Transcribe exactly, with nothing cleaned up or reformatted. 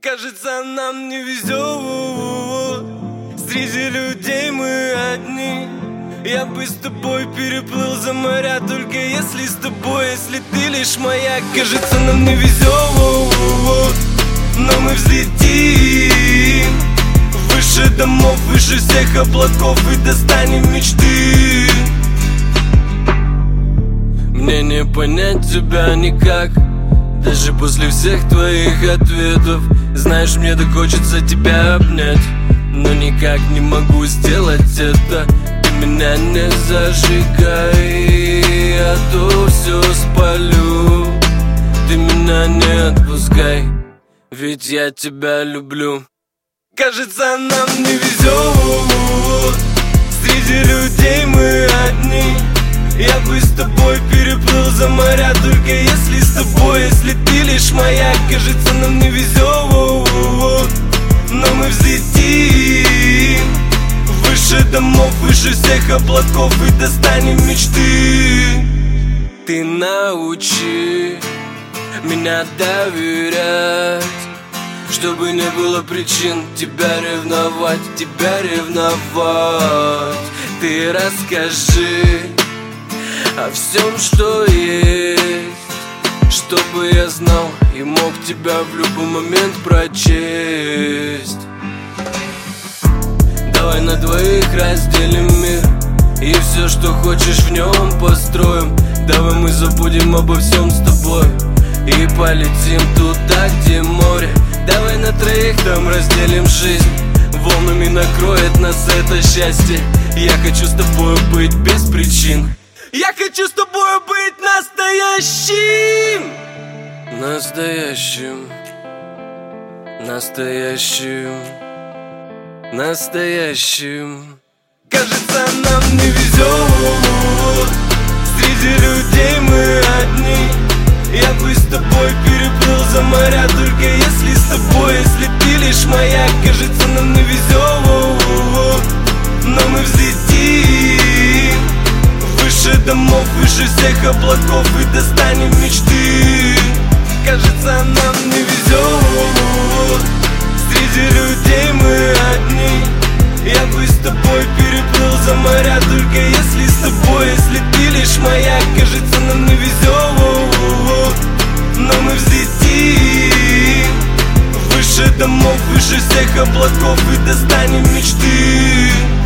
Кажется, нам не везет. Среди людей мы одни. Я бы с тобой переплыл за моря, только если с тобой, если ты лишь моя. Кажется, нам не везет, но мы взлетим выше домов, выше всех облаков и достанем мечты. Мне не понять тебя никак, даже после всех твоих ответов. Знаешь, мне так хочется тебя обнять, но никак не могу сделать это. Ты меня не зажигай, а то все спалю. Ты меня не отпускай, ведь я тебя люблю. Кажется, нам не везет. Среди людей мы одни. Я бы с тобой переплыл за моря, только если с тобой, если ты лишь моя. Кажется, нам не везет, но мы взлетим выше домов, выше всех облаков и достанем мечты. Ты научи меня доверять, чтобы не было причин тебя ревновать, тебя ревновать. Ты расскажи о всем, что есть, чтобы я знал и мог тебя в любой момент прочесть. Давай на двоих разделим мир и все, что хочешь, в нем построим. Давай мы забудем обо всем с тобой и полетим туда, где море. Давай на троих там разделим жизнь, волнами накроет нас это счастье. Я хочу с тобой быть без причин. Я хочу с тобой быть настоящим. Настоящим. Настоящим. Настоящим. Кажется, нам не везет. Среди людей мы одни. Я бы с тобой переплыл за моря, только если с тобой, если ты лишь моя. Кажется, нам не везет, но мы взлетим выше домов, выше всех облаков и достанем мечты. Кажется, нам не везет. Среди людей мы одни. Я бы с тобой переплыл за моря, только если с тобой, если ты лишь моя. Кажется, нам не везет, но мы взлетим выше домов, выше всех облаков и достанем мечты.